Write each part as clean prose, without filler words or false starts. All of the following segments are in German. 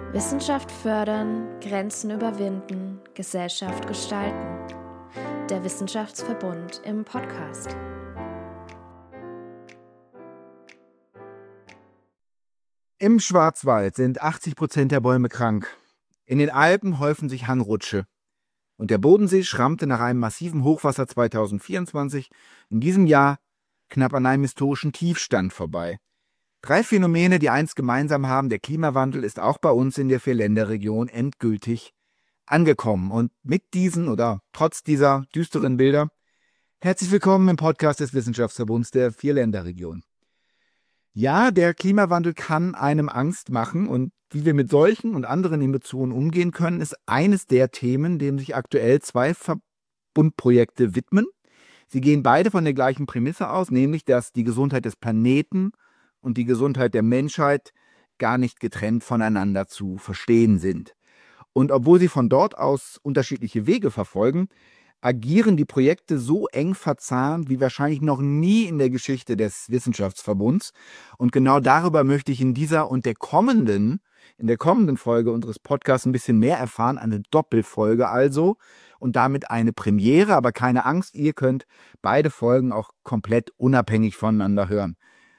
Wissenschaft fördern, Grenzen überwinden, Gesellschaft gestalten. Der Wissenschaftsverbund im Podcast. Im Schwarzwald sind 80% der Bäume krank. In den Alpen häufen sich Hangrutsche. Und der Bodensee schrammte nach einem massiven Hochwasser 2024 in diesem Jahr knapp an einem historischen Tiefstand vorbei. 3 Phänomene, die eins gemeinsam haben: der Klimawandel ist auch bei uns in der Vierländerregion endgültig angekommen. Und mit diesen oder trotz dieser düsteren Bilder, herzlich willkommen im Podcast des Wissenschaftsverbunds der Vierländerregion. Ja, der Klimawandel kann einem Angst machen, und wie wir mit solchen und anderen Emotionen umgehen können, ist eines der Themen, dem sich aktuell 2 Verbundprojekte widmen. Sie gehen beide von der gleichen Prämisse aus, nämlich, dass die Gesundheit des Planeten und die Gesundheit der Menschheit gar nicht getrennt voneinander zu verstehen sind. Und obwohl sie von dort aus unterschiedliche Wege verfolgen, agieren die Projekte so eng verzahnt wie wahrscheinlich noch nie in der Geschichte des Wissenschaftsverbunds. Und genau darüber möchte ich in der kommenden Folge unseres Podcasts ein bisschen mehr erfahren. Eine Doppelfolge also und damit eine Premiere, aber keine Angst, ihr könnt beide Folgen auch komplett unabhängig voneinander hören.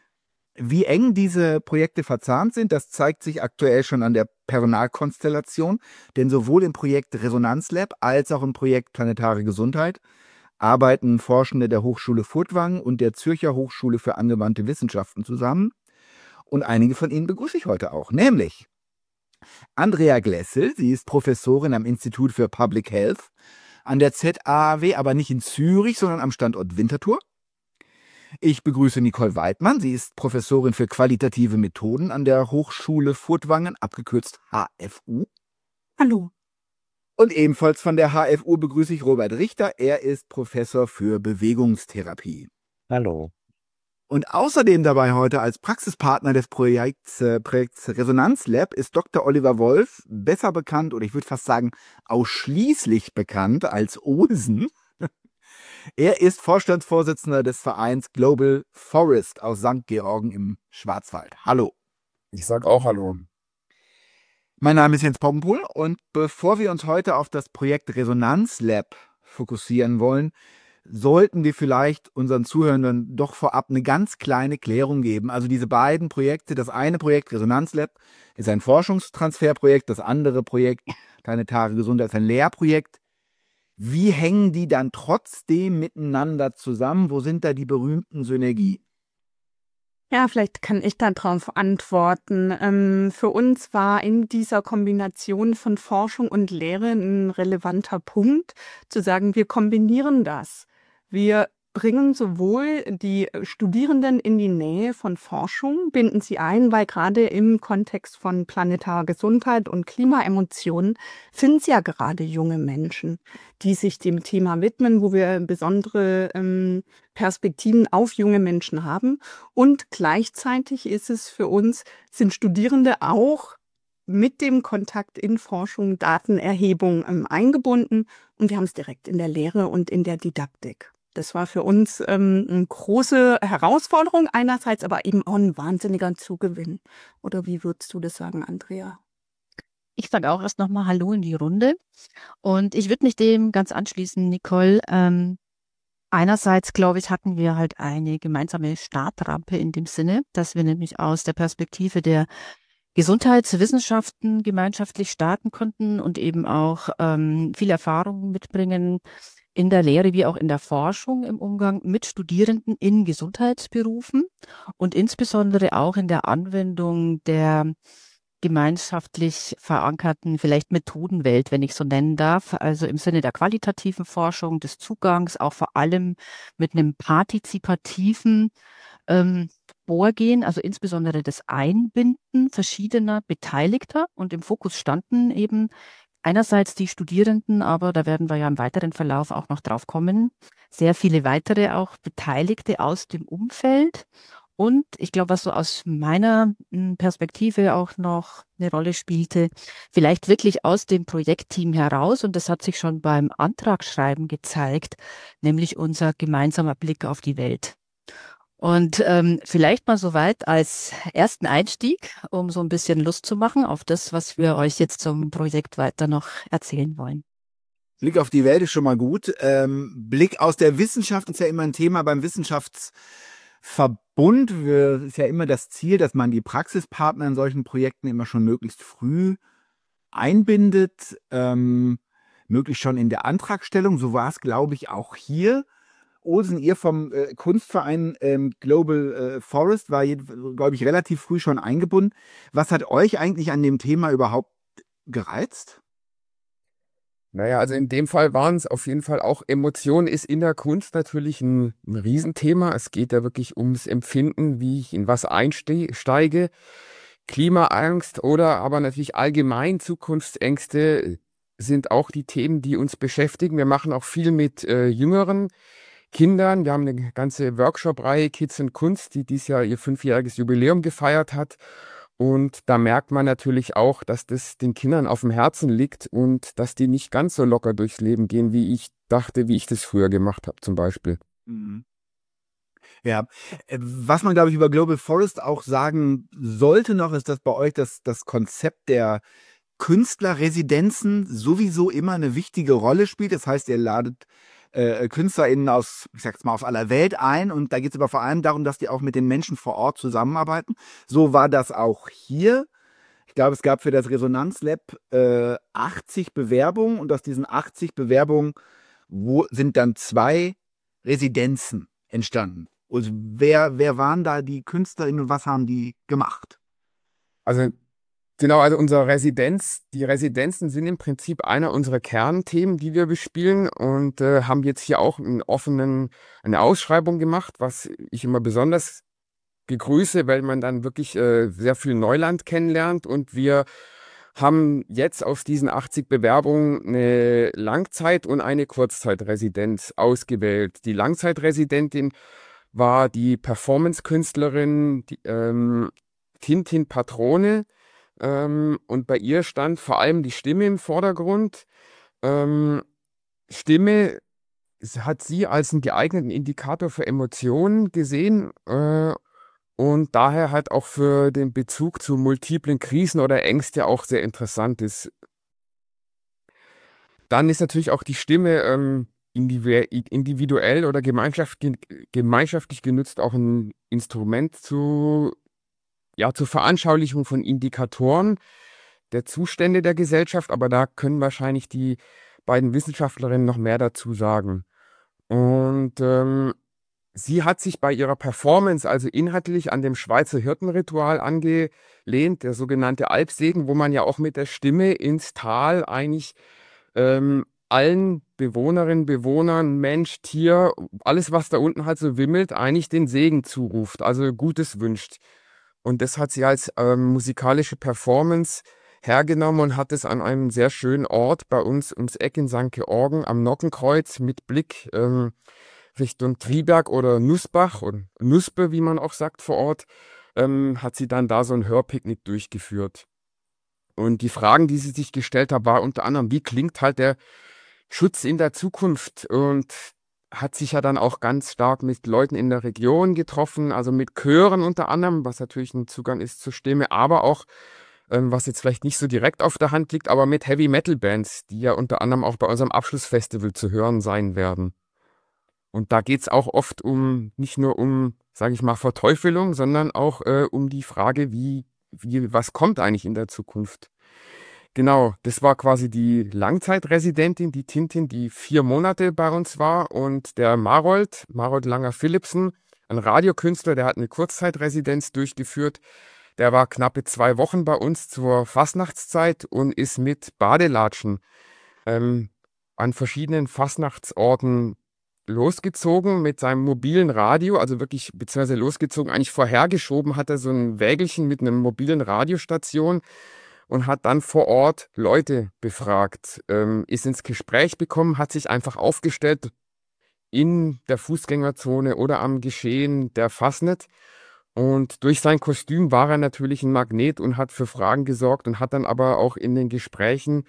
Wie eng diese Projekte verzahnt sind, das zeigt sich aktuell schon an der Personalkonstellation, denn sowohl im Projekt Resonanzlab als auch im Projekt Planetare Gesundheit arbeiten Forschende der Hochschule Furtwangen und der Zürcher Hochschule für angewandte Wissenschaften zusammen. Und einige von ihnen begrüße ich heute auch, nämlich Andrea Glessel. Sie ist Professorin am Institut für Public Health an der ZAAW, aber nicht in Zürich, sondern am Standort Winterthur. Ich begrüße Nicole Weidmann. Sie ist Professorin für qualitative Methoden an der Hochschule Furtwangen, abgekürzt HFU. Hallo. Und ebenfalls von der HFU begrüße ich Robert Richter. Er ist Professor für Bewegungstherapie. Hallo. Und außerdem dabei heute als Praxispartner des Projekts Resonanzlab ist Dr. Oliver Wolf, besser bekannt, oder ich würde fast sagen ausschließlich bekannt als Olsen. Er ist Vorstandsvorsitzender des Vereins Global Forest aus St. Georgen im Schwarzwald. Hallo. Ich sage auch Hallo. Mein Name ist Jens Poppenpohl, und bevor wir uns heute auf das Projekt Resonanzlab fokussieren wollen, sollten wir vielleicht unseren Zuhörern doch vorab eine ganz kleine Klärung geben. Also diese beiden Projekte, das eine Projekt Resonanzlab ist ein Forschungstransferprojekt, das andere Projekt Planetare Gesundheit ist ein Lehrprojekt. Wie hängen die dann trotzdem miteinander zusammen? Wo sind da die berühmten Synergien? Ja, vielleicht kann ich darauf antworten. Für uns war in dieser Kombination von Forschung und Lehre ein relevanter Punkt, zu sagen, wir kombinieren das. Wir bringen sowohl die Studierenden in die Nähe von Forschung, binden sie ein, weil gerade im Kontext von planetarer Gesundheit und Klimaemotionen sind es ja gerade junge Menschen, die sich dem Thema widmen, wo wir besondere Perspektiven auf junge Menschen haben. Und gleichzeitig ist es für uns, sind Studierende auch mit dem Kontakt in Forschung, Datenerhebung eingebunden, und wir haben es direkt in der Lehre und in der Didaktik. Das war für uns eine große Herausforderung einerseits, aber eben auch ein wahnsinniger Zugewinn. Oder wie würdest du das sagen, Andrea? Ich sage auch erst nochmal Hallo in die Runde. Und ich würde mich dem ganz anschließen, Nicole. Einerseits, glaube ich, hatten wir halt eine gemeinsame Startrampe in dem Sinne, dass wir nämlich aus der Perspektive der Gesundheitswissenschaften gemeinschaftlich starten konnten und eben auch viel Erfahrung mitbringen in der Lehre wie auch in der Forschung im Umgang mit Studierenden in Gesundheitsberufen und insbesondere auch in der Anwendung der gemeinschaftlich verankerten vielleicht Methodenwelt, wenn ich so nennen darf, also im Sinne der qualitativen Forschung, des Zugangs, auch vor allem mit einem partizipativen Vorgehen, also insbesondere das Einbinden verschiedener Beteiligter, und im Fokus standen eben einerseits die Studierenden, aber da werden wir ja im weiteren Verlauf auch noch drauf kommen, sehr viele weitere auch Beteiligte aus dem Umfeld. Und ich glaube, was so aus meiner Perspektive auch noch eine Rolle spielte, vielleicht wirklich aus dem Projektteam heraus, und das hat sich schon beim Antragsschreiben gezeigt, nämlich unser gemeinsamer Blick auf die Welt. Und vielleicht mal soweit als ersten Einstieg, um so ein bisschen Lust zu machen auf das, was wir euch jetzt zum Projekt weiter noch erzählen wollen. Blick auf die Welt ist schon mal gut. Blick aus der Wissenschaft ist ja immer ein Thema beim Wissenschaftsverbund. Ist ja immer das Ziel, dass man die Praxispartner in solchen Projekten immer schon möglichst früh einbindet, möglichst schon in der Antragstellung. So war es, glaube ich, auch hier. Olsen, ihr vom Kunstverein Global Forest war, glaube ich, relativ früh schon eingebunden. Was hat euch eigentlich an dem Thema überhaupt gereizt? Naja, also in dem Fall waren es auf jeden Fall auch Emotionen, ist in der Kunst natürlich ein Riesenthema. Es geht ja wirklich ums Empfinden, wie ich in was einsteige. Klimaangst oder aber natürlich allgemein Zukunftsängste sind auch die Themen, die uns beschäftigen. Wir machen auch viel mit jüngeren Kindern. Wir haben eine ganze Workshop-Reihe Kids in Kunst, die dieses Jahr ihr 5-jähriges Jubiläum gefeiert hat. Und da merkt man natürlich auch, dass das den Kindern auf dem Herzen liegt und dass die nicht ganz so locker durchs Leben gehen, wie ich dachte, wie ich das früher gemacht habe zum Beispiel. Mhm. Ja, was man, glaube ich, über Global Forest auch sagen sollte noch, ist, dass bei euch das Konzept der Künstlerresidenzen sowieso immer eine wichtige Rolle spielt. Das heißt, ihr ladet KünstlerInnen aus, ich sag's mal, aus aller Welt ein und da geht es aber vor allem darum, dass die auch mit den Menschen vor Ort zusammenarbeiten. So war das auch hier. Ich glaube, es gab für das Resonanzlab 80 Bewerbungen und aus diesen 80 Bewerbungen sind dann 2 Residenzen entstanden. Also wer waren da die KünstlerInnen und was haben die gemacht? Also genau, also die Residenzen sind im Prinzip einer unserer Kernthemen, die wir bespielen und haben jetzt hier auch eine Ausschreibung gemacht, was ich immer besonders begrüße, weil man dann wirklich sehr viel Neuland kennenlernt und wir haben jetzt aus diesen 80 Bewerbungen eine Langzeit- und eine Kurzzeitresidenz ausgewählt. Die Langzeitresidentin war die Performance-Künstlerin Tintin Patrone. Und bei ihr stand vor allem die Stimme im Vordergrund. Stimme hat sie als einen geeigneten Indikator für Emotionen gesehen und daher halt auch für den Bezug zu multiplen Krisen oder Ängste auch sehr interessant ist. Dann ist natürlich auch die Stimme individuell oder gemeinschaftlich genutzt auch ein Instrument zur Veranschaulichung von Indikatoren der Zustände der Gesellschaft, aber da können wahrscheinlich die beiden Wissenschaftlerinnen noch mehr dazu sagen. Und sie hat sich bei ihrer Performance also inhaltlich an dem Schweizer Hirtenritual angelehnt, der sogenannte Alpsegen, wo man ja auch mit der Stimme ins Tal eigentlich allen Bewohnerinnen, Bewohnern, Mensch, Tier, alles, was da unten halt so wimmelt, eigentlich den Segen zuruft, also Gutes wünscht. Und das hat sie als musikalische Performance hergenommen und hat es an einem sehr schönen Ort bei uns ums Eck in St. Georgen am Nockenkreuz mit Blick Richtung Triberg oder Nussbach und Nuspe, wie man auch sagt vor Ort, hat sie dann da so ein Hörpicknick durchgeführt. Und die Fragen, die sie sich gestellt hat, war unter anderem, wie klingt halt der Schutz in der Zukunft? Und hat sich ja dann auch ganz stark mit Leuten in der Region getroffen, also mit Chören unter anderem, was natürlich ein Zugang ist zur Stimme, aber auch, was jetzt vielleicht nicht so direkt auf der Hand liegt, aber mit Heavy-Metal-Bands, die ja unter anderem auch bei unserem Abschlussfestival zu hören sein werden. Und da geht es auch oft nicht nur um, sage ich mal, Verteufelung, sondern auch um die Frage, was kommt eigentlich in der Zukunft? Genau, das war quasi die Langzeitresidentin, die Tintin, die 4 Monate bei uns war. Und der Marold Langer-Philipsen, ein Radiokünstler, der hat eine Kurzzeitresidenz durchgeführt. Der war knappe 2 Wochen bei uns zur Fastnachtszeit und ist mit Badelatschen an verschiedenen Fastnachtsorten losgezogen mit seinem mobilen Radio, also wirklich, beziehungsweise losgezogen, eigentlich vorhergeschoben hat er so ein Wägelchen mit einer mobilen Radiostation und hat dann vor Ort Leute befragt, ist ins Gespräch gekommen, hat sich einfach aufgestellt in der Fußgängerzone oder am Geschehen der Fasnet. Und durch sein Kostüm war er natürlich ein Magnet und hat für Fragen gesorgt und hat dann aber auch in den Gesprächen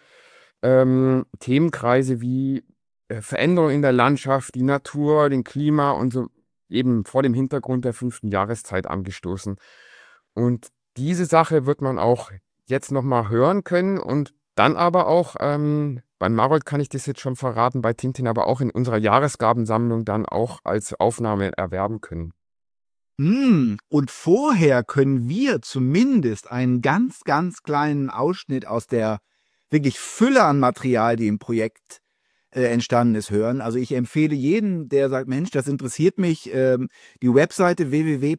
Themenkreise wie Veränderung in der Landschaft, die Natur, den Klima und so eben vor dem Hintergrund der 5. Jahreszeit angestoßen. Und diese Sache wird man auch jetzt nochmal hören können und dann aber auch, bei Marold kann ich das jetzt schon verraten, bei Tintin aber auch in unserer Jahresgabensammlung dann auch als Aufnahme erwerben können. Und vorher können wir zumindest einen ganz, ganz kleinen Ausschnitt aus der wirklich Fülle an Material, die im Projekt entstanden ist, hören. Also ich empfehle jedem, der sagt, Mensch, das interessiert mich, die Webseite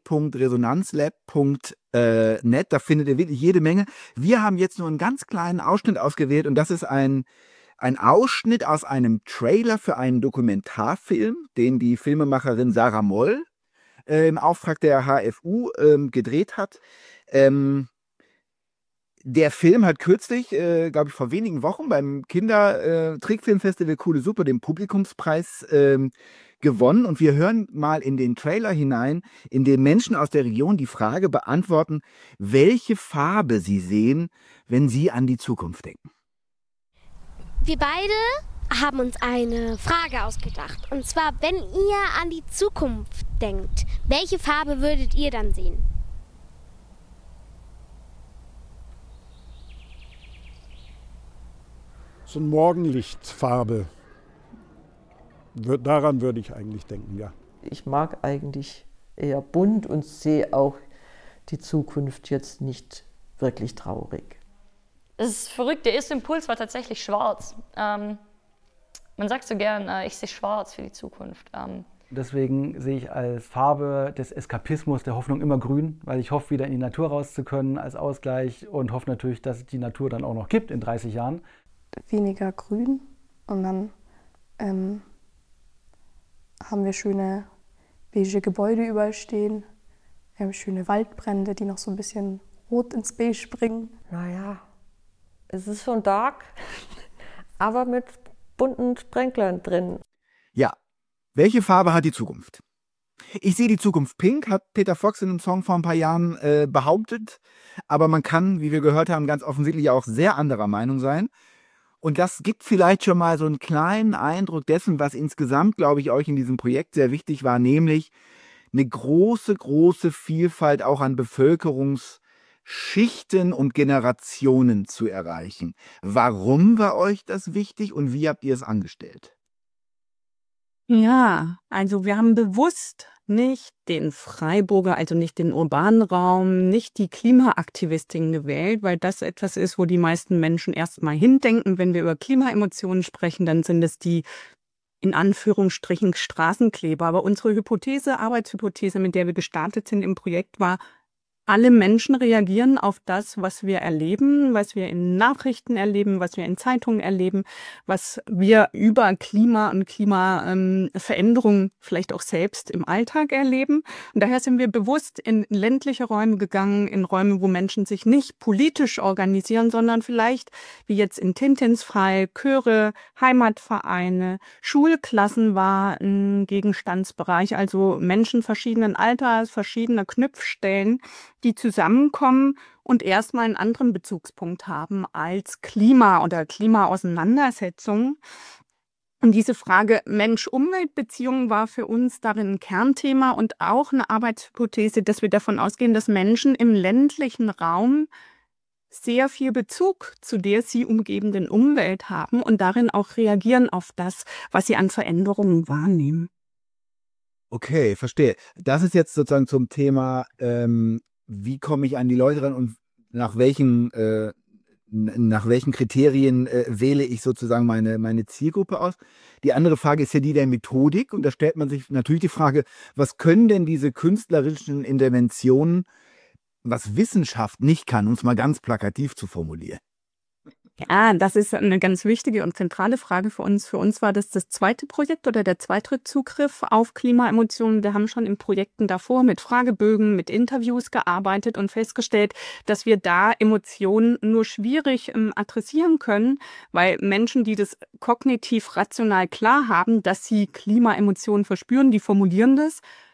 www.resonanzlab.net, da findet ihr wirklich jede Menge. Wir haben jetzt nur einen ganz kleinen Ausschnitt ausgewählt und das ist ein Ausschnitt aus einem Trailer für einen Dokumentarfilm, den die Filmemacherin Sarah Moll im Auftrag der HFU gedreht hat. Der Film hat kürzlich, glaube ich, vor wenigen Wochen beim Kinder-Trickfilmfestival Coole Super den Publikumspreis gewonnen. Und wir hören mal in den Trailer hinein, in dem Menschen aus der Region die Frage beantworten, welche Farbe sie sehen, wenn sie an die Zukunft denken. Wir beide haben uns eine Frage ausgedacht. Und zwar, wenn ihr an die Zukunft denkt, welche Farbe würdet ihr dann sehen? So eine Morgenlichtfarbe. Daran würde ich eigentlich denken, ja. Ich mag eigentlich eher bunt und sehe auch die Zukunft jetzt nicht wirklich traurig. Das ist verrückt, der erste Impuls war tatsächlich schwarz. Man sagt so gern, ich sehe schwarz für die Zukunft. Deswegen sehe ich als Farbe des Eskapismus, der Hoffnung immer grün, weil ich hoffe, wieder in die Natur raus zu können als Ausgleich und hoffe natürlich, dass es die Natur dann auch noch gibt in 30 Jahren. Weniger grün und dann haben wir schöne beige Gebäude überall stehen. Wir haben schöne Waldbrände, die noch so ein bisschen rot ins Beige bringen. Naja, es ist schon dark, aber mit bunten Sprenklern drin. Ja, welche Farbe hat die Zukunft? Ich sehe die Zukunft pink, hat Peter Fox in einem Song vor ein paar Jahren behauptet. Aber man kann, wie wir gehört haben, ganz offensichtlich auch sehr anderer Meinung sein. Und das gibt vielleicht schon mal so einen kleinen Eindruck dessen, was insgesamt, glaube ich, euch in diesem Projekt sehr wichtig war, nämlich eine große, große Vielfalt auch an Bevölkerungsschichten und Generationen zu erreichen. Warum war euch das wichtig und wie habt ihr es angestellt? Ja, also wir haben bewusst nicht den Freiburger, also nicht den urbanen Raum, nicht die Klimaaktivistin gewählt, weil das etwas ist, wo die meisten Menschen erstmal hindenken. Wenn wir über Klimaemotionen sprechen, dann sind es die in Anführungsstrichen Straßenkleber. Aber unsere Hypothese, Arbeitshypothese, mit der wir gestartet sind im Projekt, war, alle Menschen reagieren auf das, was wir erleben, was wir in Nachrichten erleben, was wir in Zeitungen erleben, was wir über Klima und Klimaveränderung vielleicht auch selbst im Alltag erleben. Und daher sind wir bewusst in ländliche Räume gegangen, in Räume, wo Menschen sich nicht politisch organisieren, sondern vielleicht, wie jetzt in Tintins Fall, Chöre, Heimatvereine, Schulklassen war ein Gegenstandsbereich, also Menschen verschiedenen Alters, verschiedener Knüpfstellen, die zusammenkommen und erstmal einen anderen Bezugspunkt haben als Klima oder Klimaauseinandersetzungen. Und diese Frage Mensch-Umwelt-Beziehung war für uns darin ein Kernthema und auch eine Arbeitshypothese, dass wir davon ausgehen, dass Menschen im ländlichen Raum sehr viel Bezug zu der sie umgebenden Umwelt haben und darin auch reagieren auf das, was sie an Veränderungen wahrnehmen. Okay, verstehe. Das ist jetzt sozusagen zum Thema, wie komme ich an die Leute ran und nach welchen Kriterien wähle ich sozusagen meine Zielgruppe aus. Die andere Frage ist ja die der Methodik und da stellt man sich natürlich die Frage, was können denn diese künstlerischen Interventionen, was Wissenschaft nicht kann, um es mal ganz plakativ zu formulieren? Ja, das ist eine ganz wichtige und zentrale Frage für uns. Für uns war das zweite Projekt oder der zweite Zugriff auf Klimaemotionen. Wir haben schon in Projekten davor mit Fragebögen, mit Interviews gearbeitet und festgestellt, dass wir da Emotionen nur schwierig adressieren können, weil Menschen, die das kognitiv rational klar haben, dass sie Klimaemotionen verspüren, die formulieren das.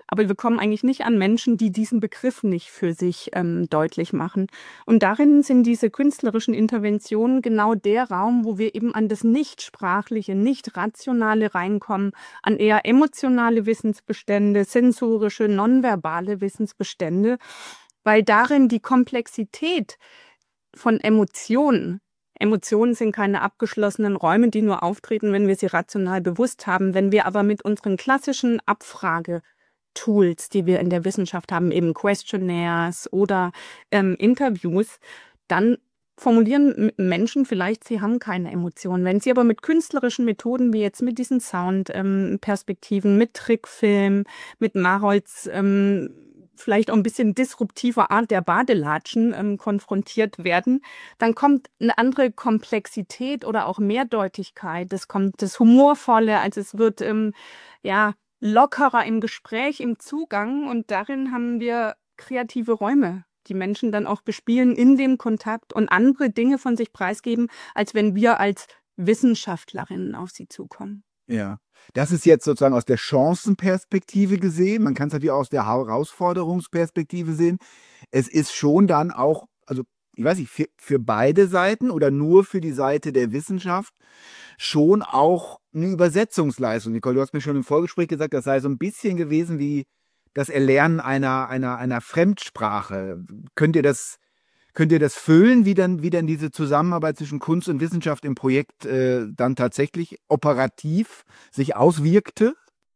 Aber wir kommen eigentlich nicht an Menschen, die diesen Begriff nicht für sich deutlich machen. Und darin sind diese künstlerischen Interventionen genau der Raum, wo wir eben an das Nichtsprachliche, Nicht-Rationale reinkommen, an eher emotionale Wissensbestände, sensorische, nonverbale Wissensbestände, weil darin die Komplexität von Emotionen sind keine abgeschlossenen Räume, die nur auftreten, wenn wir sie rational bewusst haben. Wenn wir aber mit unseren klassischen Abfragetools, die wir in der Wissenschaft haben, eben Questionnaires oder Interviews, dann formulieren Menschen vielleicht, sie haben keine Emotionen. Wenn sie aber mit künstlerischen Methoden, wie jetzt mit diesen Soundperspektiven, mit Trickfilm, mit Marolds vielleicht auch ein bisschen disruptiver Art der Badelatschen konfrontiert werden, dann kommt eine andere Komplexität oder auch Mehrdeutigkeit. Es kommt das Humorvolle, also es wird lockerer im Gespräch, im Zugang, und darin haben wir kreative Räume, die Menschen dann auch bespielen in dem Kontakt und andere Dinge von sich preisgeben, als wenn wir als Wissenschaftlerinnen auf sie zukommen. Ja, das ist jetzt sozusagen aus der Chancenperspektive gesehen. Man kann es natürlich auch aus der Herausforderungsperspektive sehen. Es ist schon dann auch, also ich weiß nicht, für beide Seiten oder nur für die Seite der Wissenschaft schon auch eine Übersetzungsleistung. Nicole, du hast mir schon im Vorgespräch gesagt, das sei so ein bisschen gewesen wie das Erlernen einer Fremdsprache. Könnt ihr das füllen, wie dann diese Zusammenarbeit zwischen Kunst und Wissenschaft im Projekt dann tatsächlich operativ sich auswirkte?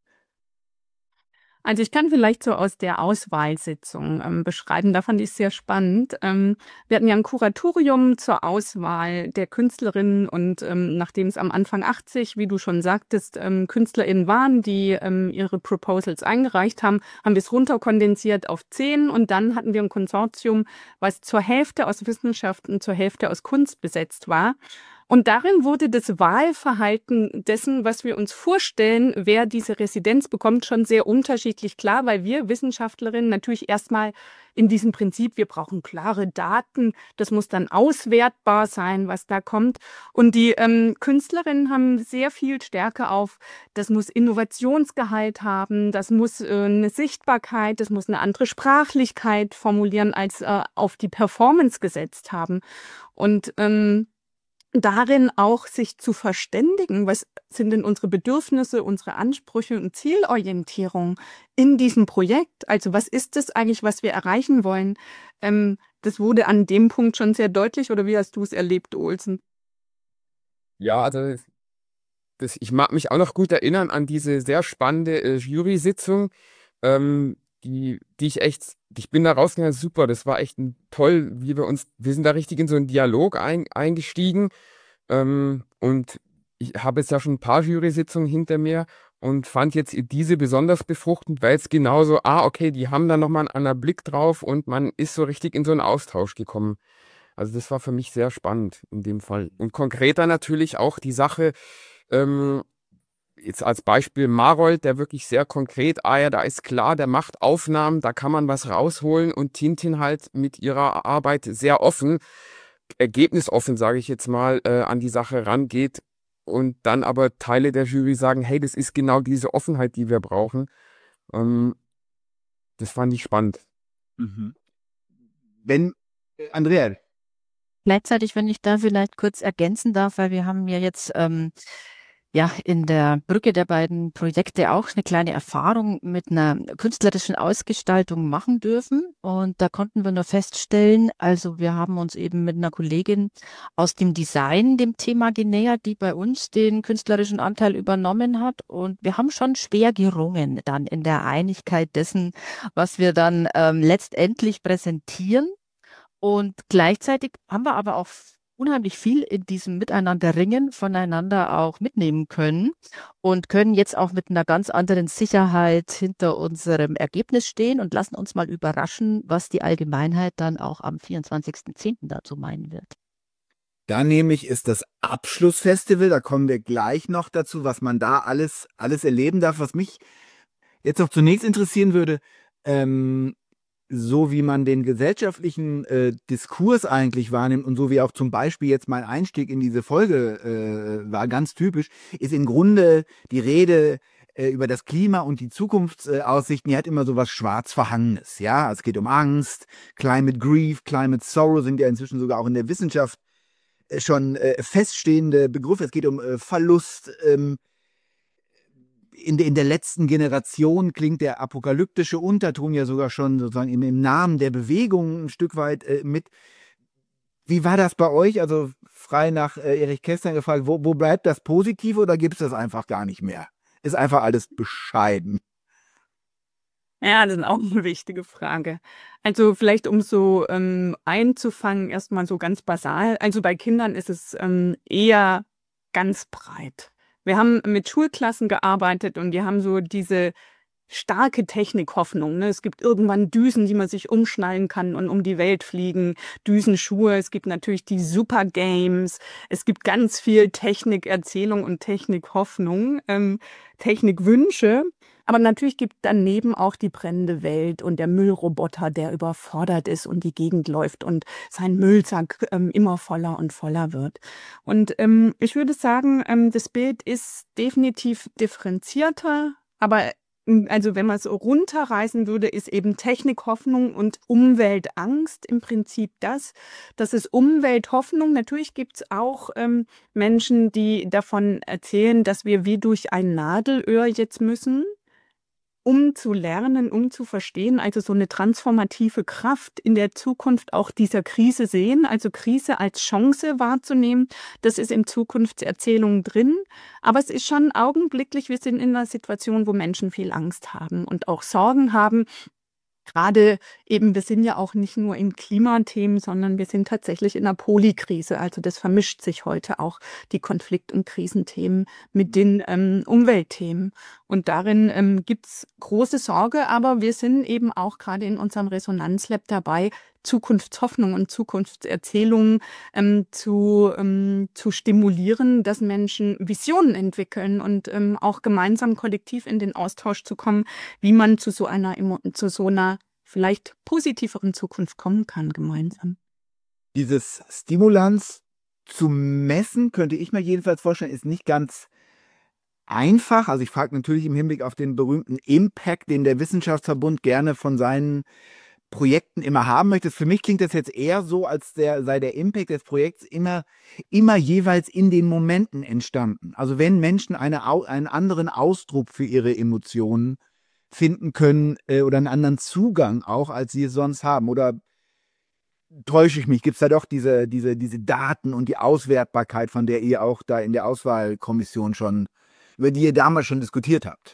Also ich kann vielleicht so aus der Auswahlsitzung beschreiben, da fand ich es sehr spannend. Wir hatten ja ein Kuratorium zur Auswahl der Künstlerinnen und nachdem es am Anfang 80, wie du schon sagtest, KünstlerInnen waren, die ihre Proposals eingereicht haben, haben wir es runterkondensiert auf 10 und dann hatten wir ein Konsortium, was zur Hälfte aus Wissenschaften, zur Hälfte aus Kunst besetzt war. Und darin wurde das Wahlverhalten dessen, was wir uns vorstellen, wer diese Residenz bekommt, schon sehr unterschiedlich klar, weil wir Wissenschaftlerinnen natürlich erstmal in diesem Prinzip, wir brauchen klare Daten, das muss dann auswertbar sein, was da kommt. Und die Künstlerinnen haben sehr viel Stärke auf, das muss Innovationsgehalt haben, das muss eine Sichtbarkeit, das muss eine andere Sprachlichkeit formulieren, als auf die Performance gesetzt haben. Und darin auch sich zu verständigen, was sind denn unsere Bedürfnisse, unsere Ansprüche und Zielorientierung in diesem Projekt? Also was ist es eigentlich, was wir erreichen wollen? Das wurde an dem Punkt schon sehr deutlich, oder wie hast du es erlebt, Olsen? Ja, also ich mag mich auch noch gut erinnern an diese sehr spannende Jury-Sitzung, ich bin da rausgegangen, super, das war echt toll, wir sind da richtig in so einen Dialog eingestiegen, und ich habe jetzt ja schon ein paar Jury-Sitzungen hinter mir und fand jetzt diese besonders befruchtend, weil es genauso, okay, die haben da nochmal einen anderen Blick drauf und man ist so richtig in so einen Austausch gekommen. Also das war für mich sehr spannend in dem Fall. Und konkreter natürlich auch die Sache, jetzt als Beispiel Marold, der wirklich sehr konkret, da ist klar, der macht Aufnahmen, da kann man was rausholen, und Tintin halt mit ihrer Arbeit sehr offen, ergebnisoffen, sage ich jetzt mal, an die Sache rangeht und dann aber Teile der Jury sagen, hey, das ist genau diese Offenheit, die wir brauchen. Das fand ich spannend. Mhm. Andrea. Gleichzeitig, wenn ich da vielleicht kurz ergänzen darf, weil wir haben ja jetzt in der Brücke der beiden Projekte auch eine kleine Erfahrung mit einer künstlerischen Ausgestaltung machen dürfen. Und da konnten wir nur feststellen, also wir haben uns eben mit einer Kollegin aus dem Design dem Thema genähert, die bei uns den künstlerischen Anteil übernommen hat. Und wir haben schon schwer gerungen dann in der Einigkeit dessen, was wir dann letztendlich präsentieren. Und gleichzeitig haben wir aber auch unheimlich viel in diesem Miteinander-Ringen voneinander auch mitnehmen können und können jetzt auch mit einer ganz anderen Sicherheit hinter unserem Ergebnis stehen und lassen uns mal überraschen, was die Allgemeinheit dann auch am 24.10. dazu meinen wird. Da nämlich ist das Abschlussfestival, da kommen wir gleich noch dazu, was man da alles erleben darf. Was mich jetzt noch zunächst interessieren würde, so wie man den gesellschaftlichen Diskurs eigentlich wahrnimmt und so wie auch zum Beispiel jetzt mein Einstieg in diese Folge war, ganz typisch, ist im Grunde die Rede über das Klima und die Zukunftsaussichten, die hat immer so was Schwarzverhangenes. Ja? Es geht um Angst, Climate Grief, Climate Sorrow sind ja inzwischen sogar auch in der Wissenschaft schon feststehende Begriffe. Es geht um Verlust. In der letzten Generation klingt der apokalyptische Unterton ja sogar schon sozusagen im Namen der Bewegung ein Stück weit mit. Wie war das bei euch? Also frei nach Erich Kästner gefragt, wo bleibt das Positive oder gibt es das einfach gar nicht mehr? Ist einfach alles bescheiden. Ja, das ist auch eine wichtige Frage. Also vielleicht um so einzufangen, erstmal so ganz basal. Also bei Kindern ist es eher ganz breit. Wir haben mit Schulklassen gearbeitet und die haben so diese starke Technikhoffnung. Ne? Es gibt irgendwann Düsen, die man sich umschnallen kann und um die Welt fliegen, Düsenschuhe. Es gibt natürlich die Supergames. Es gibt ganz viel Technikerzählung und Technikhoffnung, Technikwünsche. Aber natürlich gibt daneben auch die brennende Welt und der Müllroboter, der überfordert ist und die Gegend läuft und sein Müllsack immer voller und voller wird. Und ich würde sagen, das Bild ist definitiv differenzierter, aber also wenn man es runterreißen würde, ist eben Technikhoffnung und Umweltangst im Prinzip das. Das ist Umwelthoffnung. Natürlich gibt es auch Menschen, die davon erzählen, dass wir wie durch ein Nadelöhr jetzt müssen, um zu lernen, um zu verstehen, also so eine transformative Kraft in der Zukunft auch dieser Krise sehen, also Krise als Chance wahrzunehmen. Das ist in Zukunftserzählungen drin, aber es ist schon augenblicklich, wir sind in einer Situation, wo Menschen viel Angst haben und auch Sorgen haben. Gerade eben, wir sind ja auch nicht nur in Klimathemen, sondern wir sind tatsächlich in einer Polykrise. Also das vermischt sich heute auch, die Konflikt- und Krisenthemen mit den Umweltthemen. Und darin gibt's große Sorge, aber wir sind eben auch gerade in unserem Resonanzlab dabei, Zukunftshoffnung und Zukunftserzählungen zu stimulieren, dass Menschen Visionen entwickeln und auch gemeinsam kollektiv in den Austausch zu kommen, wie man zu so einer vielleicht positiveren Zukunft kommen kann gemeinsam. Dieses Stimulanz zu messen, könnte ich mir jedenfalls vorstellen, ist nicht ganz einfach. Also ich frage natürlich im Hinblick auf den berühmten Impact, den der Wissenschaftsverbund gerne von seinen Projekten immer haben möchte. Für mich klingt das jetzt eher so, als sei der Impact des Projekts immer jeweils in den Momenten entstanden. Also wenn Menschen einen anderen Ausdruck für ihre Emotionen finden können oder einen anderen Zugang auch, als sie es sonst haben. Oder täusche ich mich? Gibt es da doch diese Daten und die Auswertbarkeit, von der ihr auch da in der Auswahlkommission über die ihr damals schon diskutiert habt?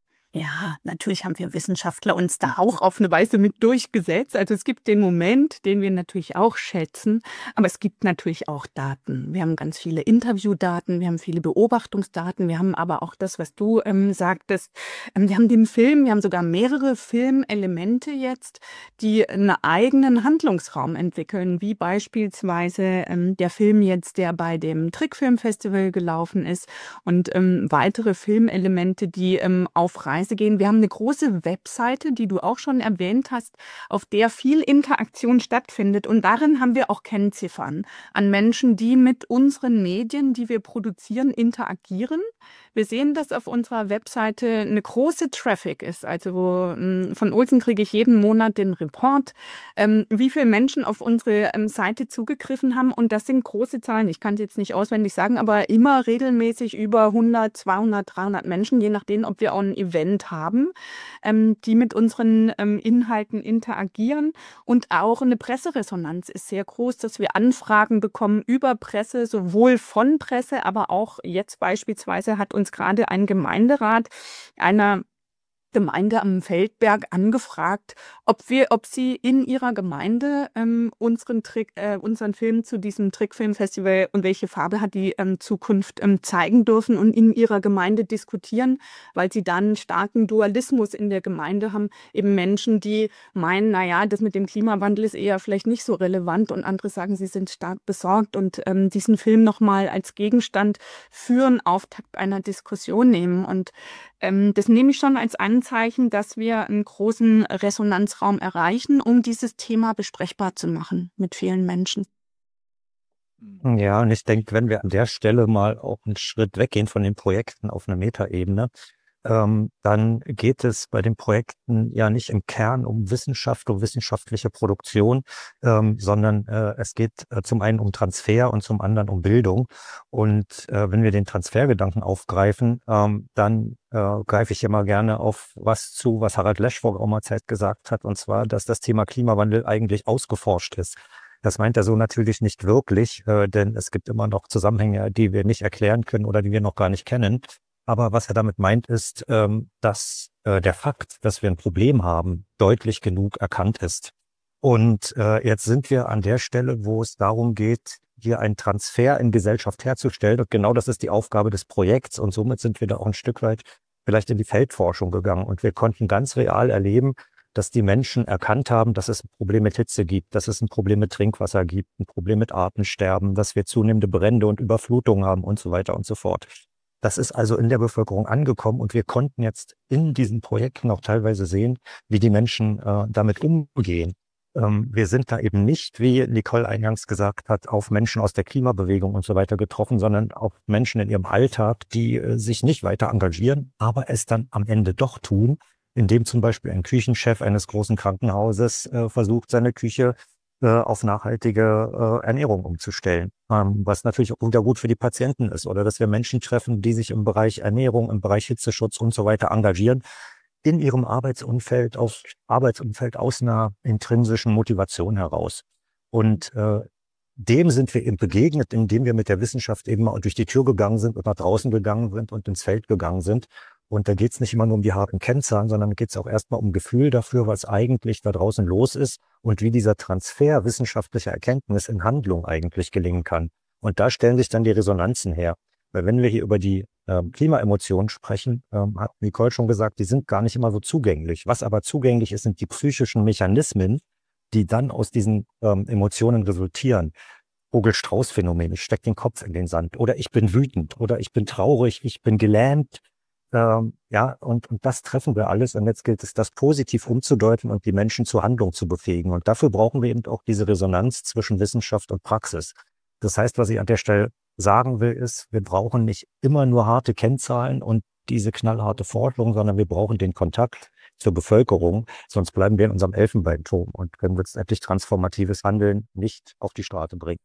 Ja, natürlich haben wir Wissenschaftler uns da auch auf eine Weise mit durchgesetzt. Also es gibt den Moment, den wir natürlich auch schätzen, aber es gibt natürlich auch Daten. Wir haben ganz viele Interviewdaten, wir haben viele Beobachtungsdaten, wir haben aber auch das, was du sagtest. Wir haben den Film, wir haben sogar mehrere Filmelemente jetzt, die einen eigenen Handlungsraum entwickeln, wie beispielsweise der Film jetzt, der bei dem Trickfilmfestival gelaufen ist und weitere Filmelemente, die auf Reise gehen. Wir haben eine große Webseite, die du auch schon erwähnt hast, auf der viel Interaktion stattfindet. Und darin haben wir auch Kennziffern an Menschen, die mit unseren Medien, die wir produzieren, interagieren. Wir sehen, dass auf unserer Webseite eine große Traffic ist. Also von Olsen kriege ich jeden Monat den Report, wie viele Menschen auf unsere Seite zugegriffen haben. Und das sind große Zahlen. Ich kann es jetzt nicht auswendig sagen, aber immer regelmäßig über 100, 200, 300 Menschen, je nachdem, ob wir auch ein Event haben, die mit unseren Inhalten interagieren. Und auch eine Presseresonanz ist sehr groß, dass wir Anfragen bekommen über Presse, sowohl von Presse, aber auch jetzt beispielsweise hat uns gerade ein Gemeinderat einer Gemeinde am Feldberg angefragt, ob sie in ihrer Gemeinde unseren Film zu diesem Trickfilmfestival und welche Farbe hat die Zukunft zeigen dürfen und in ihrer Gemeinde diskutieren, weil sie dann einen starken Dualismus in der Gemeinde haben. Eben Menschen, die meinen, naja, das mit dem Klimawandel ist eher vielleicht nicht so relevant und andere sagen, sie sind stark besorgt und diesen Film nochmal als Gegenstand für einen Auftakt einer Diskussion nehmen. Und das nehme ich schon als Anzeichen, dass wir einen großen Resonanzraum erreichen, um dieses Thema besprechbar zu machen mit vielen Menschen. Ja, und ich denke, wenn wir an der Stelle mal auch einen Schritt weggehen von den Projekten auf eine Metaebene, dann geht es bei den Projekten ja nicht im Kern um Wissenschaft, um wissenschaftliche Produktion, sondern es geht zum einen um Transfer und zum anderen um Bildung. Und wenn wir den Transfergedanken aufgreifen, dann greife ich immer gerne auf was zu, was Harald Lesch vor geraumer Zeit gesagt hat, und zwar, dass das Thema Klimawandel eigentlich ausgeforscht ist. Das meint er so natürlich nicht wirklich, denn es gibt immer noch Zusammenhänge, die wir nicht erklären können oder die wir noch gar nicht kennen. Aber was er damit meint, ist, dass der Fakt, dass wir ein Problem haben, deutlich genug erkannt ist. Und jetzt sind wir an der Stelle, wo es darum geht, hier einen Transfer in Gesellschaft herzustellen. Und genau das ist die Aufgabe des Projekts. Und somit sind wir da auch ein Stück weit vielleicht in die Feldforschung gegangen. Und wir konnten ganz real erleben, dass die Menschen erkannt haben, dass es ein Problem mit Hitze gibt, dass es ein Problem mit Trinkwasser gibt, ein Problem mit Artensterben, dass wir zunehmende Brände und Überflutungen haben und so weiter und so fort. Das ist also in der Bevölkerung angekommen und wir konnten jetzt in diesen Projekten auch teilweise sehen, wie die Menschen damit umgehen. Wir sind da eben nicht, wie Nicole eingangs gesagt hat, auf Menschen aus der Klimabewegung und so weiter getroffen, sondern auf Menschen in ihrem Alltag, die sich nicht weiter engagieren, aber es dann am Ende doch tun, indem zum Beispiel ein Küchenchef eines großen Krankenhauses versucht, seine Küche auf nachhaltige Ernährung umzustellen, was natürlich auch wieder gut für die Patienten ist. Oder dass wir Menschen treffen, die sich im Bereich Ernährung, im Bereich Hitzeschutz und so weiter engagieren, in ihrem Arbeitsumfeld aus einer intrinsischen Motivation heraus. Und dem sind wir eben begegnet, indem wir mit der Wissenschaft eben mal durch die Tür gegangen sind und nach draußen gegangen sind und ins Feld gegangen sind. Und da geht es nicht immer nur um die harten Kennzahlen, sondern geht es auch erstmal um Gefühl dafür, was eigentlich da draußen los ist und wie dieser Transfer wissenschaftlicher Erkenntnis in Handlung eigentlich gelingen kann. Und da stellen sich dann die Resonanzen her. Weil wenn wir hier über die Klimaemotionen sprechen, hat Nicole schon gesagt, die sind gar nicht immer so zugänglich. Was aber zugänglich ist, sind die psychischen Mechanismen, die dann aus diesen Emotionen resultieren. Vogel-Strauß-Phänomen, ich stecke den Kopf in den Sand oder ich bin wütend oder ich bin traurig, ich bin gelähmt. Und das treffen wir alles und jetzt gilt es, das positiv umzudeuten und die Menschen zur Handlung zu befähigen. Und dafür brauchen wir eben auch diese Resonanz zwischen Wissenschaft und Praxis. Das heißt, was ich an der Stelle sagen will, ist, wir brauchen nicht immer nur harte Kennzahlen und diese knallharte Forschung, sondern wir brauchen den Kontakt zur Bevölkerung, sonst bleiben wir in unserem Elfenbeinturm und können letztendlich transformatives Handeln nicht auf die Straße bringen.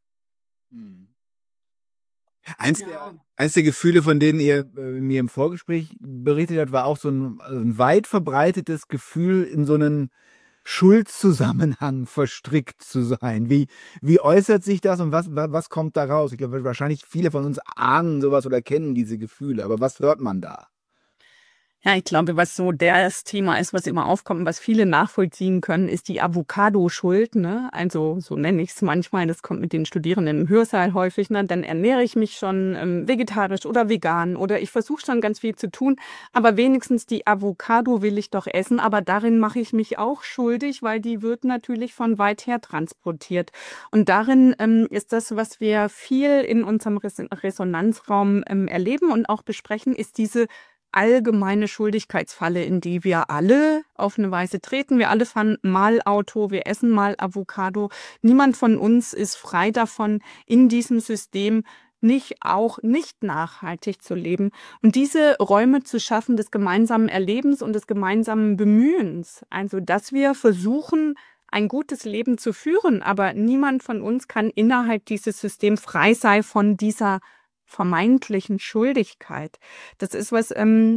Eins der Gefühle, von denen ihr mir im Vorgespräch berichtet habt, war auch so ein weit verbreitetes Gefühl, in so einen Schuldzusammenhang verstrickt zu sein. Wie äußert sich das und was kommt da raus? Ich glaube, wahrscheinlich viele von uns ahnen sowas oder kennen diese Gefühle, aber was hört man da? Ja, ich glaube, was so das Thema ist, was immer aufkommt und was viele nachvollziehen können, ist die Avocado-Schuld. Ne? Also so nenne ich es manchmal, das kommt mit den Studierenden im Hörsaal häufig. Ne? Dann ernähre ich mich schon vegetarisch oder vegan oder ich versuche schon ganz viel zu tun, aber wenigstens die Avocado will ich doch essen, aber darin mache ich mich auch schuldig, weil die wird natürlich von weit her transportiert. Und darin ist das, was wir viel in unserem Resonanzraum erleben und auch besprechen, ist diese allgemeine Schuldigkeitsfalle, in die wir alle auf eine Weise treten. Wir alle fahren mal Auto, wir essen mal Avocado. Niemand von uns ist frei davon, in diesem System nicht nachhaltig zu leben. Und diese Räume zu schaffen des gemeinsamen Erlebens und des gemeinsamen Bemühens. Also, dass wir versuchen, ein gutes Leben zu führen, aber niemand von uns kann innerhalb dieses Systems frei sein von dieser vermeintlichen Schuldigkeit. Das ist was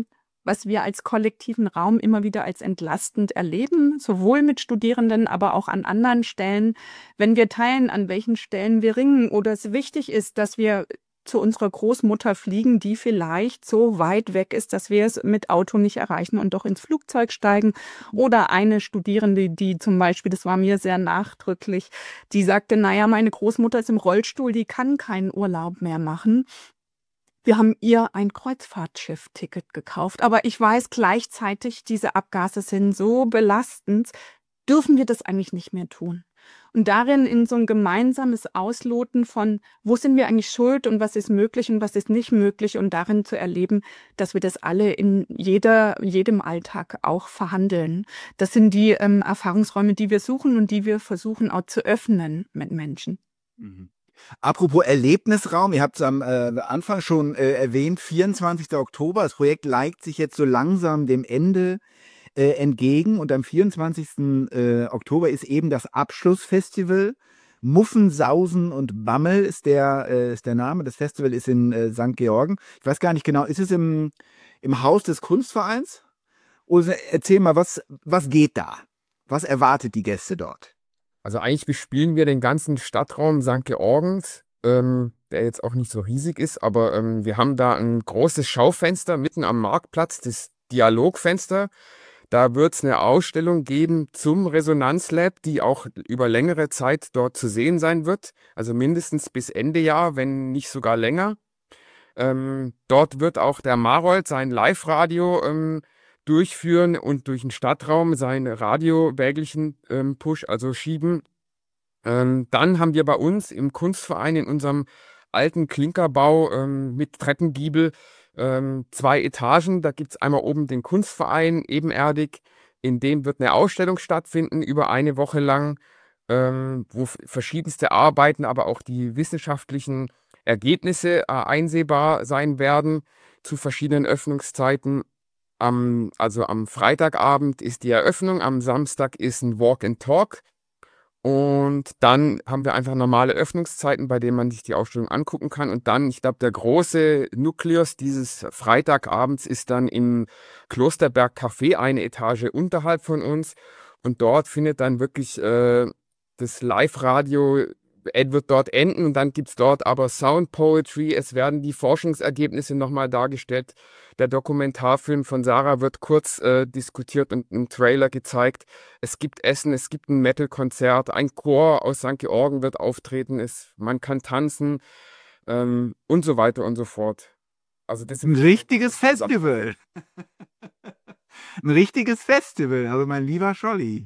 wir als kollektiven Raum immer wieder als entlastend erleben, sowohl mit Studierenden, aber auch an anderen Stellen, wenn wir teilen, an welchen Stellen wir ringen oder es wichtig ist, dass wir zu unserer Großmutter fliegen, die vielleicht so weit weg ist, dass wir es mit Auto nicht erreichen und doch ins Flugzeug steigen. Oder eine Studierende, die zum Beispiel, das war mir sehr nachdrücklich, die sagte, naja, meine Großmutter ist im Rollstuhl, die kann keinen Urlaub mehr machen. Wir haben ihr ein Kreuzfahrtschiff-Ticket gekauft, aber ich weiß gleichzeitig, diese Abgase sind so belastend, dürfen wir das eigentlich nicht mehr tun. Und darin in so ein gemeinsames Ausloten von, wo sind wir eigentlich schuld und was ist möglich und was ist nicht möglich und darin zu erleben, dass wir das alle in jedem Alltag auch verhandeln. Das sind die Erfahrungsräume, die wir suchen und die wir versuchen auch zu öffnen mit Menschen. Apropos Erlebnisraum, ihr habt es am Anfang schon erwähnt, 24. Oktober. Das Projekt neigt sich jetzt so langsam dem Ende entgegen und am 24. Oktober ist eben das Abschlussfestival. Muffensausen und Bammel ist der Name. Das Festival ist in St. Georgen. Ich weiß gar nicht genau, ist es im Haus des Kunstvereins? Oder erzähl mal, was geht da? Was erwartet die Gäste dort? Also eigentlich bespielen wir den ganzen Stadtraum St. Georgens, der jetzt auch nicht so riesig ist, aber wir haben da ein großes Schaufenster mitten am Marktplatz, das Dialogfenster. Da wird es eine Ausstellung geben zum Resonanzlab, die auch über längere Zeit dort zu sehen sein wird. Also mindestens bis Ende Jahr, wenn nicht sogar länger. Dort wird auch der Marold sein Live-Radio durchführen und durch den Stadtraum seinen radiowäglichen Push, also schieben. Dann haben wir bei uns im Kunstverein in unserem alten Klinkerbau mit Treppengiebel 2 Etagen. Da gibt es einmal oben den Kunstverein, ebenerdig. In dem wird eine Ausstellung stattfinden über eine Woche lang, wo verschiedenste Arbeiten, aber auch die wissenschaftlichen Ergebnisse einsehbar sein werden zu verschiedenen Öffnungszeiten. Also am Freitagabend ist die Eröffnung, am Samstag ist ein Walk and Talk und dann haben wir einfach normale Öffnungszeiten, bei denen man sich die Ausstellung angucken kann. Und dann, ich glaube, der große Nukleus dieses Freitagabends ist dann im Klosterberg Café, eine Etage unterhalb von uns. Und dort findet dann wirklich das Live-Radio wird dort enden und dann gibt es dort aber Sound Poetry, es werden die Forschungsergebnisse nochmal dargestellt. Der Dokumentarfilm von Sarah wird kurz diskutiert und im Trailer gezeigt. Es gibt Essen, es gibt ein Metal-Konzert, ein Chor aus St. Georgen wird auftreten, man kann tanzen und so weiter und so fort. Also das ist ein richtiges Festival. Ein richtiges Festival, also mein lieber Scholli.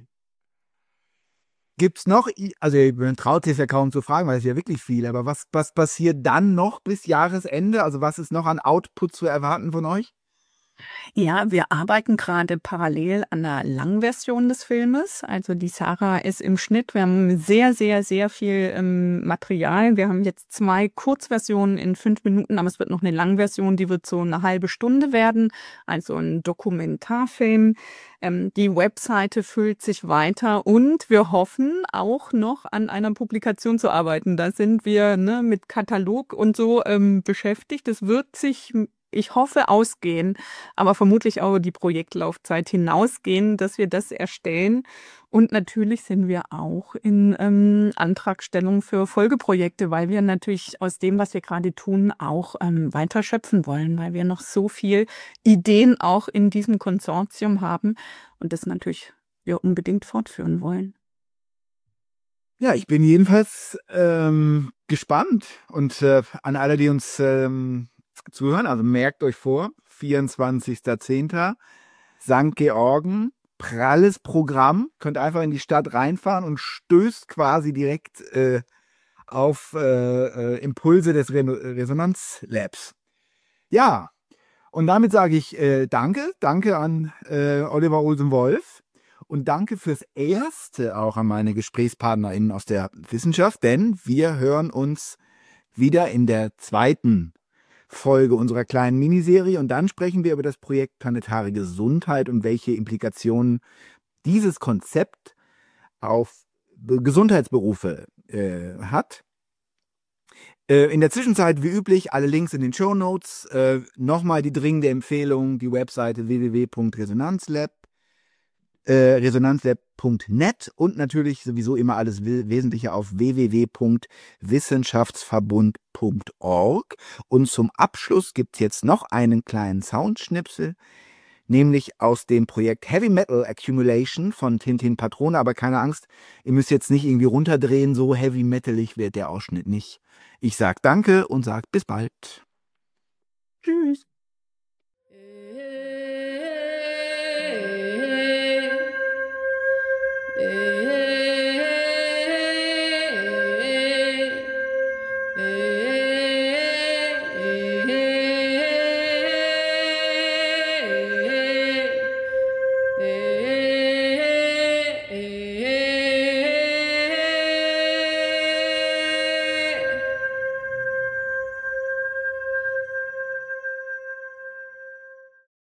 Gibt's noch, also man traut sich ja kaum zu fragen, weil es ist ja wirklich viel, aber was passiert dann noch bis Jahresende? Also was ist noch an Output zu erwarten von euch? Ja, wir arbeiten gerade parallel an der Langversion des Filmes. Also die Sarah ist im Schnitt. Wir haben sehr, sehr, sehr viel Material. Wir haben jetzt 2 Kurzversionen in 5 Minuten, aber es wird noch eine Langversion, die wird so eine halbe Stunde werden. Also ein Dokumentarfilm. Die Webseite füllt sich weiter und wir hoffen auch noch an einer Publikation zu arbeiten. Da sind wir mit Katalog und so beschäftigt. Das wird sich, ich hoffe, ausgehen, aber vermutlich auch die Projektlaufzeit hinausgehen, dass wir das erstellen. Und natürlich sind wir auch in Antragstellung für Folgeprojekte, weil wir natürlich aus dem, was wir gerade tun, auch weiter schöpfen wollen, weil wir noch so viel Ideen auch in diesem Konsortium haben und das natürlich wir unbedingt fortführen wollen. Ja, ich bin jedenfalls gespannt und an alle, die uns zuhören, also merkt euch vor, 24.10. St. Georgen, pralles Programm, könnt einfach in die Stadt reinfahren und stößt quasi direkt auf Impulse des Resonanzlabs. Ja, und damit sage ich danke an Oliver Olsen-Wolf und danke fürs Erste auch an meine GesprächspartnerInnen aus der Wissenschaft, denn wir hören uns wieder in der 2. Folge unserer kleinen Miniserie und dann sprechen wir über das Projekt Planetare Gesundheit und welche Implikationen dieses Konzept auf Gesundheitsberufe hat. In der Zwischenzeit, wie üblich, alle Links in den Shownotes. Nochmal die dringende Empfehlung, die Webseite www.resonanzlab.net und natürlich sowieso immer alles Wesentliche auf www.wissenschaftsverbund.org. Und zum Abschluss gibt es jetzt noch einen kleinen Soundschnipsel, nämlich aus dem Projekt Heavy Metal Accumulation von Tintin Patrone. Aber keine Angst, ihr müsst jetzt nicht irgendwie runterdrehen, so heavy metalig wird der Ausschnitt nicht. Ich sag danke und sag bis bald. Tschüss.